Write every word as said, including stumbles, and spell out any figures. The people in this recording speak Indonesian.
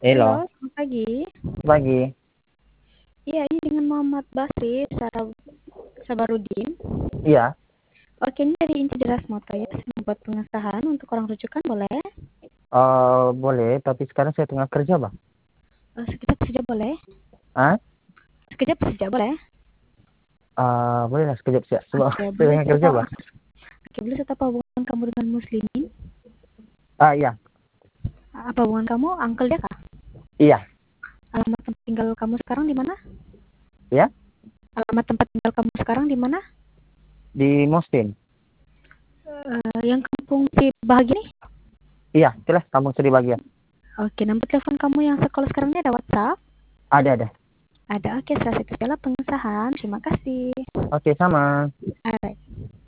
Halo, Halo. selamat pagi. Pagi. Iya, ini dengan Muhammad Basri Sarab Sabarudin. Iya. Oke, ini dari Inti Deras Motor ya, saya membuat pengesahan untuk orang rujukan, boleh? Uh, boleh, tapi sekarang saya tengah kerja, Bang. Uh, sekejap saja boleh? Ah? Sekejap saja boleh? Uh, boleh lah sekejap siap. Sebab Oke, saya boleh tengah saya kerja, tahu, Bang. oke, boleh saya tahu apa hubungan kamu dengan Muslimin? Ah, iya. Apa hubungan kamu, uncle dia kah? Iya. Alamat tempat tinggal kamu sekarang di mana? Ya? Alamat tempat tinggal kamu sekarang di mana? Di Mostin. Uh, yang kampung si Bahagia nih? Iya, itulah kampung sedih bagian. Oke, nomor telepon kamu yang sekolah sekarang ini ada WhatsApp? Ada, ada. Ada, oke, selesai segala pengesahan. Terima kasih. Oke, sama. Alright.